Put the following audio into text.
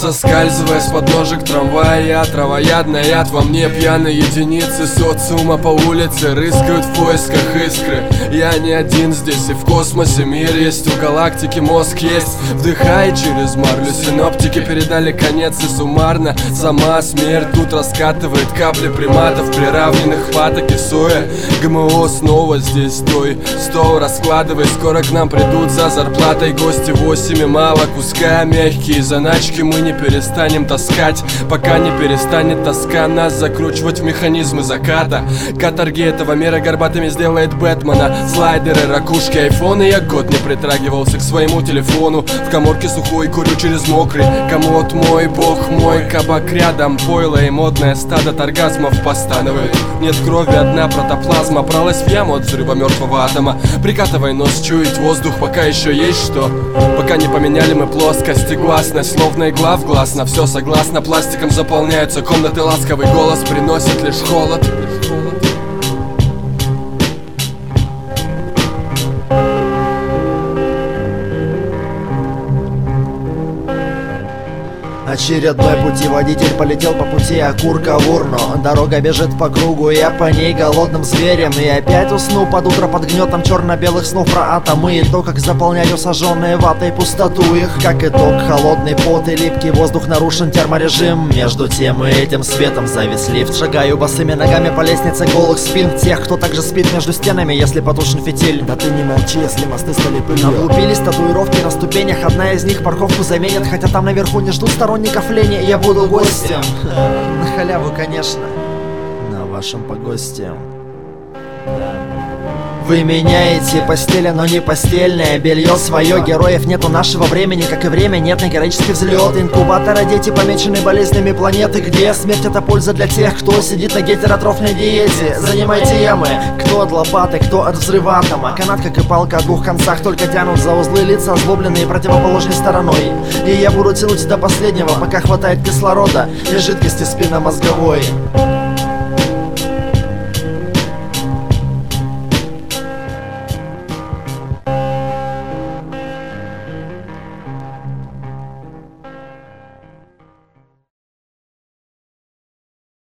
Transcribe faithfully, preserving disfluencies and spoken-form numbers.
соскальзывая с подножек трамвая. Я травоядная, яд во мне, пьяные единицы социума по улице рыскают в поисках искры. Я не один здесь, и в космосе мир есть, у галактики мозг есть. Вдыхай через марлю, синоптики передали конец, и суммарно сама смерть тут раскатывает капли приматов, приравненных к патоке соя. ГМО снова здесь, стой, стол раскладывай, скоро к нам придут за зарплатой гости. Восемь и мало куска, мягкие заначки мы не перестанем таскать, пока не перестанет тоска нас закручивать в механизмы заката. Каторги этого мира горбатыми сделает Бэтмена. Слайдеры, ракушки, айфоны. Я год не притрагивался к своему телефону. В каморке сухой, курю через мокрый комод. Мой бог мой, кабак рядом, пойло и модное стадо оргазмов постанывает. Нет крови, одна протоплазма пролась в яму от взрыва мертвого атома. Прикатывай нос, чуять воздух, пока еще есть что. Пока не поменяли мы плоскости, гласность словно игла в глаз. На все согласно, пластиком заполняются комнаты. Ласковый голос приносит лишь холод. Очередной путеводитель полетел по пути окурка в урну. Дорога бежит по кругу, я по ней голодным зверем. И опять усну под утро под гнетом черно-белых снов про атомы. И то, как заполняю сожженные ватой пустоту их. Как итог, холодный пот и липкий воздух, нарушен терморежим. Между тем и этим светом завис лифт. Шагаю босыми ногами по лестнице голых спин тех, кто также спит между стенами, если потушен фитиль. Да ты не молчи, если мосты стали пылью. Облупились татуировки на ступенях, одна из них парковку заменит. Хотя там наверху не ждут сторонников лени, я буду гостем. На халяву, конечно. На вашем погосте. Вы меняете постели, но не постельное белье свое. Героев нету нашего времени, как и время нет на героический взлет. Инкубатора дети, помечены болезнями планеты, где смерть — это польза для тех, кто сидит на гетеротрофной диете. Занимайте ямы, кто от лопаты, кто от взрыва атома. Канат, как и палка, о двух концах только тянут за узлы лица, озлобленные противоположной стороной. И я буду тянуть до последнего, пока хватает кислорода и жидкости спинномозговой.